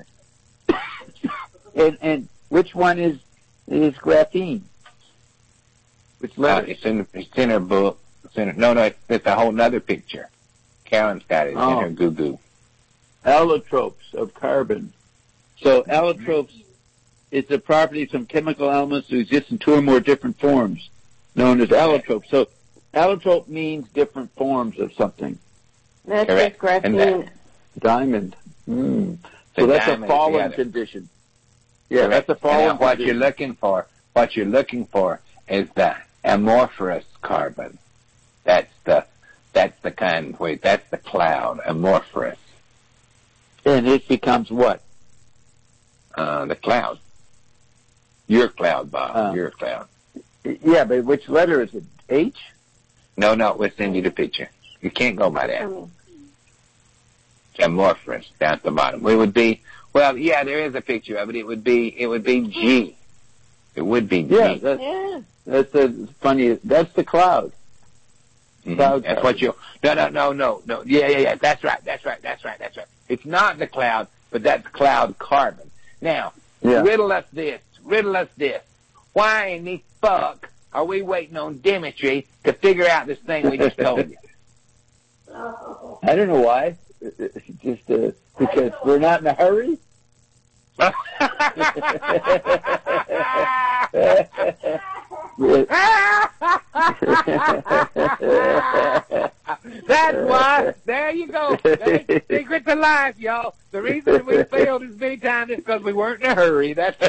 And which one is graphene? Which letter? It's in her book. It's a whole nother picture. Carolyn's got it. It's in her goo-goo. Allotropes of carbon. So allotropes is the property of some chemical elements to exist in two or more different forms, known as allotropes. So allotrope means different forms of something. That's just graphene. Diamond. So that's a fallen condition. Yeah, that's a fallen what condition. What you're looking for is the amorphous carbon. That's the kind where that's the cloud, amorphous. And it becomes what? The cloud. Your cloud, Bob. Your cloud. Yeah, but which letter is it? H? No, we'll send you the picture. You can't go by that. It's amorphous down at the bottom. It would be, there is a picture of it. It would be G. It would be G. Yeah, that's funny. That's the cloud. Cloud that's what you. No. Yeah. That's right. It's not the cloud, but that's cloud carbon. Now, riddle us this. Why in the fuck are we waiting on Dimitri to figure out this thing we just told you? I don't know why. Just because we're not in a hurry. That's why. There you go. Secret to life, y'all. The reason we failed as many times is because we weren't in a hurry. That's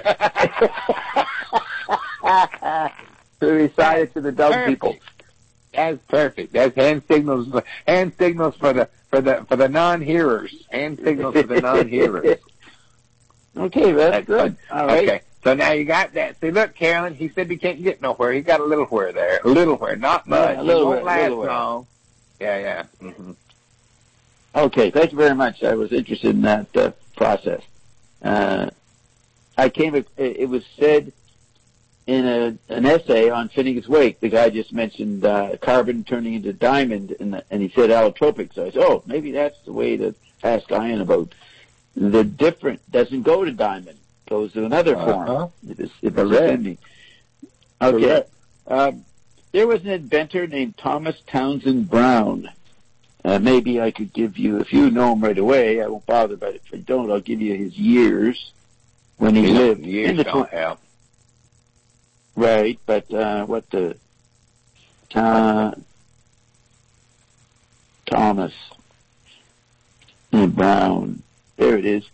to recite it to the dumb people. That's perfect. That's hand signals for the non-hearers. Hand signals for the non-hearers. Okay, that's good. All right. Okay. So now you got that. See, look, Carolyn, he said he can't get nowhere. He got a little where there. A little where, not much. Yeah, a little it won't last where. long. Yeah. Mm-hmm. Okay, thank you very much. I was interested in that process. it was said in an essay on Finnegan's Wake. The guy just mentioned carbon turning into diamond, and he said allotropic. So I said, oh, maybe that's the way to ask Ian about the different. Doesn't go to diamond, goes to another form. It's ascending. Okay. There was an inventor named Thomas Townsend Brown. Maybe I could give you, if you know him right away, I won't bother, but if I don't, I'll give you his years when he lived. Years don't help. Right, but what the Thomas Brown, there it is,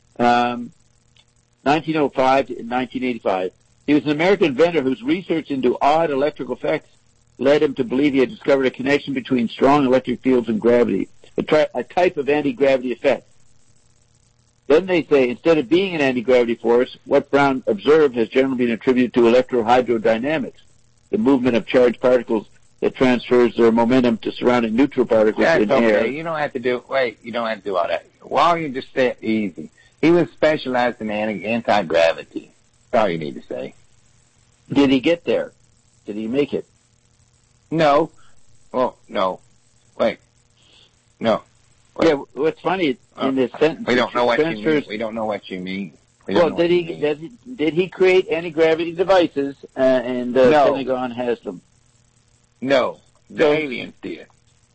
1905 to 1985. He was an American inventor whose research into odd electrical effects led him to believe he had discovered a connection between strong electric fields and gravity, a type of anti-gravity effect. Then they say, instead of being an anti-gravity force, what Brown observed has generally been attributed to electrohydrodynamics, the movement of charged particles that transfers their momentum to surrounding neutral particles in air. You don't have to do all that. Why don't you just say it easy? He was specialized in anti-gravity. That's all you need to say. Did he get there? Did he make it? No. Well, no. Wait. No. Wait. Yeah, what's funny in this sentence... We don't know what you mean. We don't know what you mean. Did he create anti-gravity devices, and the Pentagon has them? No. The aliens did.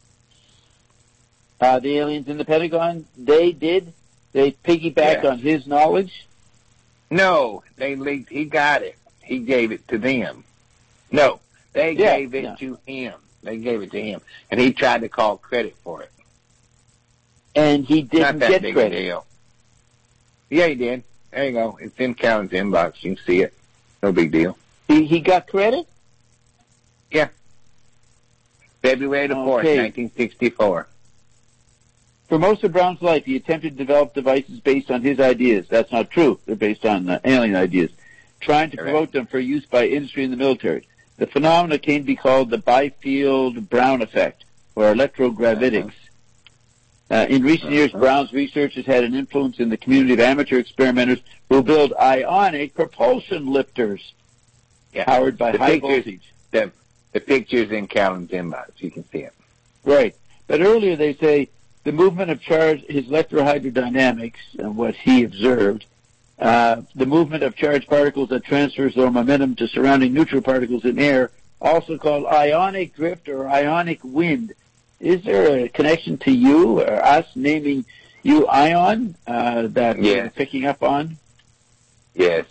The aliens in the Pentagon, they did? They piggybacked on his knowledge? No. He got it. He gave it to them. No. They gave it to him. They gave it to him. And he tried to call credit for it. And he didn't Not that get big credit. A deal. Yeah, he did. There you go. It's in Callan's inbox. You can see it. No big deal. He got credit? Yeah. February the 4th, 1964. For most of Brown's life, he attempted to develop devices based on his ideas. That's not true. They're based on alien ideas. Trying to promote them for use by industry and the military. The phenomena came to be called the Byfield-Brown effect, or electrogravitics. In recent years, Brown's research has had an influence in the community of amateur experimenters who build ionic propulsion lifters powered by high voltage. The picture's in Callan's inbox. You can see it. Right. But earlier they say the movement of charge, his electrohydrodynamics, and what he observed, the movement of charged particles that transfers their momentum to surrounding neutral particles in air, also called ionic drift or ionic wind. Is there a connection to you or us naming you Ion that we're picking up on? Yes.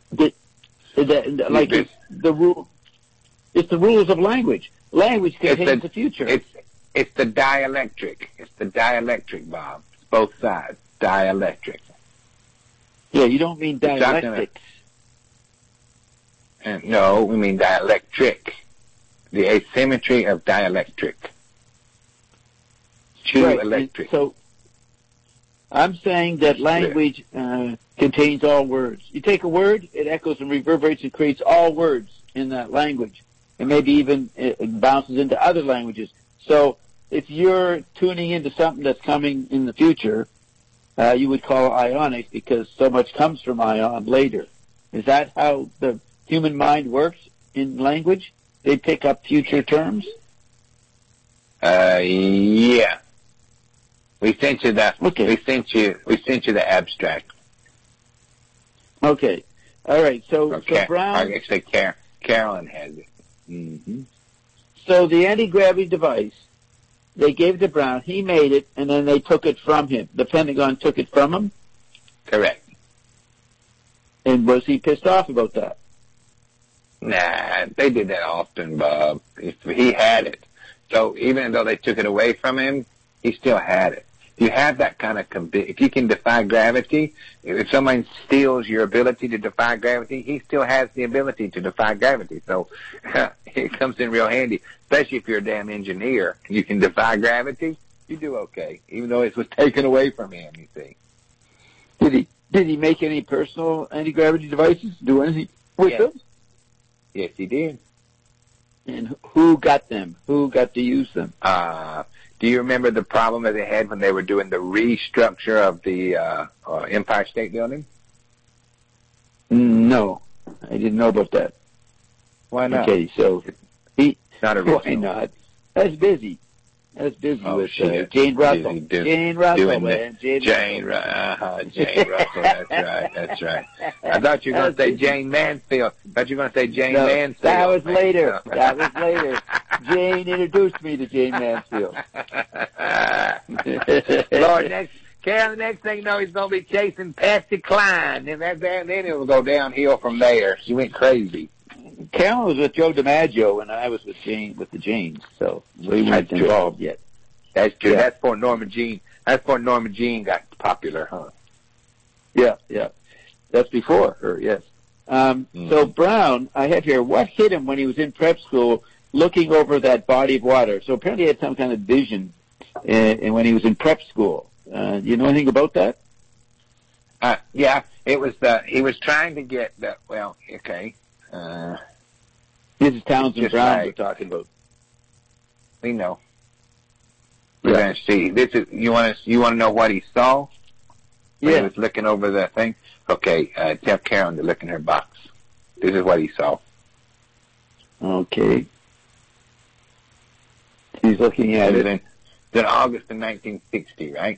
It's the rules of language. Language contains the future. It's the dielectric. It's the dielectric, Bob. It's both sides. Dielectric. Yeah, you don't mean dialectics. No, we mean dielectric. The asymmetry of dielectric. Electric. So I'm saying that language contains all words. You take a word, it echoes and reverberates and creates all words in that language. And maybe even it bounces into other languages. So if you're tuning into something that's coming in the future, you would call it ionic because so much comes from ion later. Is that how the human mind works in language? They pick up future terms? Yeah. We sent you that. Okay. We sent you the abstract. Okay. All right. So Brown. Actually, Carolyn has it. Mm-hmm. So the anti-gravity device, they gave it to Brown. He made it, and then they took it from him. The Pentagon took it from him. Correct. And was he pissed off about that? Nah, they did that often, Bob. He had it. So even though they took it away from him, he still had it. If you have that kind of if you can defy gravity, if someone steals your ability to defy gravity, he still has the ability to defy gravity. So it comes in real handy, especially if you're a damn engineer and you can defy gravity. You do okay, even though it was taken away from him. You see? Did he make any personal anti-gravity devices? Do anything with them? Yes, he did. And who got them? Who got to use them? Do you remember the problem that they had when they were doing the restructure of the Empire State Building? No, I didn't know about that. Why not? Okay, so Not original. why not? That's busy. That's busy with Jane Russell. Jane Russell, man. Jane Russell. That's right. I thought you were going to say Jane Mansfield. Mansfield. That was later. Jane introduced me to Jane Mansfield. Lord, Carol, the next thing you know, he's going to be chasing Patsy Cline. And then it will go downhill from there. She went crazy. Carol was with Joe DiMaggio, and I was with the Janes, so we weren't involved yet. That's true. Yeah. That's before Norma Jean got popular, huh? Yeah. That's before her, yes. So Brown, I have here, what hit him when he was in prep school looking over that body of water? So apparently he had some kind of vision when he was in prep school. You know anything about that? Yeah, it was he was trying to get okay. This is Townsend Brown we're talking about. We know. We're going to see. This is you want to know what he saw? When he was looking over the thing. Okay, tell Karen to look in her box. This is what he saw. Okay. He's looking at it. In August of 1960, right?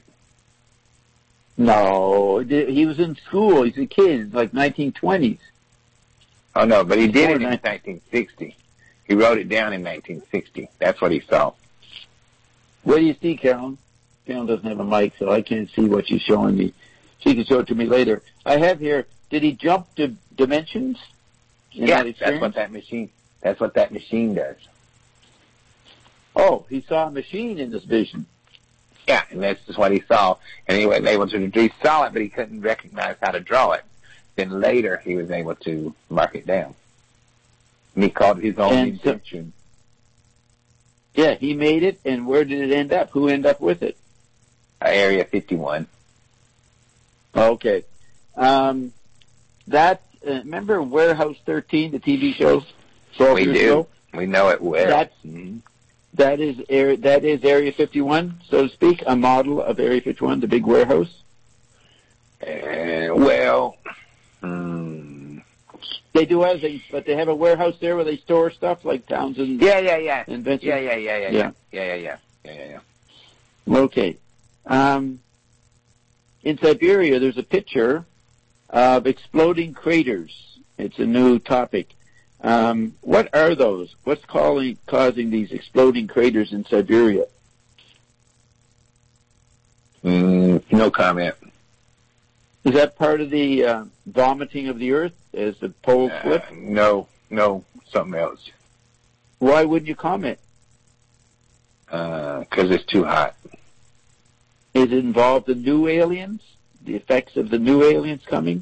No, he was in school. He's a kid, like 1920s. Oh, no, but he did it in 1960. He wrote it down in 1960. That's what he saw. What do you see, Carolyn? Carolyn doesn't have a mic, so I can't see what she's showing me. She can show it to me later. I have here, did he jump to dimensions? Yeah, that's what that machine does. Oh, he saw a machine in this vision. Yeah, and that's just what he saw. And he was able to, he saw it, but he couldn't recognize how to draw it. Then later, he was able to mark it down. And he called it his own invention. Yeah, he made it, and where did it end up? Who ended up with it? Area 51. Okay. Remember Warehouse 13, the TV show? We do. Ago? We know it well. That is Area 51, so to speak, a model of Area 51, the big warehouse? They do other things, but they have a warehouse there where they store stuff like Townsend. Yeah. Invention. Yeah. Okay. In Siberia, there's a picture of exploding craters. It's a new topic. What are those? What's causing these exploding craters in Siberia? No comment. Is that part of the vomiting of the Earth as the poles flip? No, something else. Why wouldn't you comment? Because it's too hot. Is it involved in new aliens? The effects of the new aliens coming?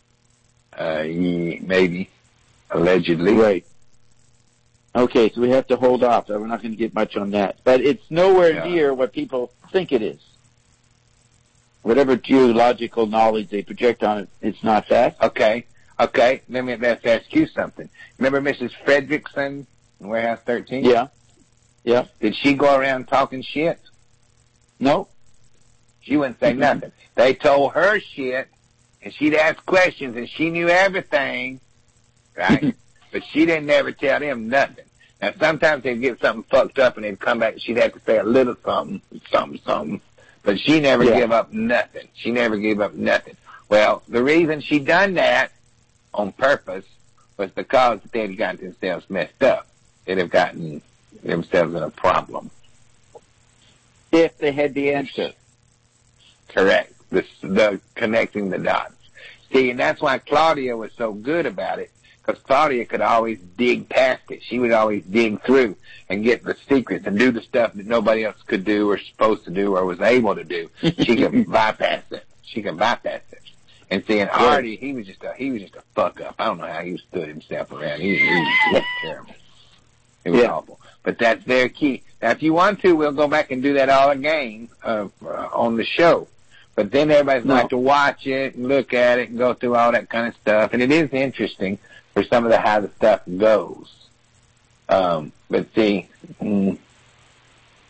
Maybe. Allegedly. Right. Okay, so we have to hold off. We're not going to get much on that. But it's nowhere near what people think it is. Whatever geological knowledge they project on it, it's not that. Okay. Let me ask you something. Remember Mrs. Fredrickson in Warehouse 13? Yeah. Did she go around talking shit? No. She wouldn't say nothing. They told her shit, and she'd ask questions, and she knew everything, right? But she didn't ever tell them nothing. Now, sometimes they'd get something fucked up, and they'd come back, and she'd have to say a little something. But she never gave up nothing. She never gave up nothing. Well, the reason she done that on purpose was because they had gotten themselves messed up. They'd have gotten themselves in a problem. If they had the answer. Correct. The connecting the dots. See, and that's why Claudia was so good about it, because Claudia could always dig past it. She would always dig through and get the secrets and do the stuff that nobody else could do or supposed to do or was able to do. She could bypass it. And seeing Artie, he was just a fuck up. I don't know how he stood himself around. He was terrible. It was awful. But that's their key. Now, if you want to, we'll go back and do that all again on the show. But then everybody's going to have to watch it and look at it and go through all that kind of stuff. And it is interesting for some of how the stuff goes. But see, we'll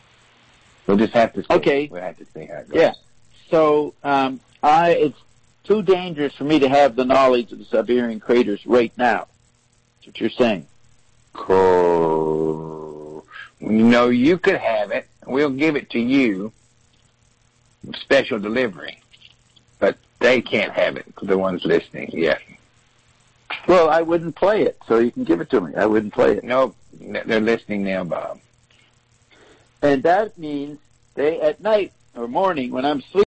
just have to see. Okay. We'll have to see how it goes. Yeah. So, it's too dangerous for me to have the knowledge of the Siberian craters right now. That's what you're saying. Cool. No, you could have it. We'll give it to you. Special delivery. But they can't have it, the ones listening. Yeah. Well, I wouldn't play it, so you can give it to me. I wouldn't play it. Nope. They're listening now, Bob. And that means they, at night or morning, when I'm sleeping,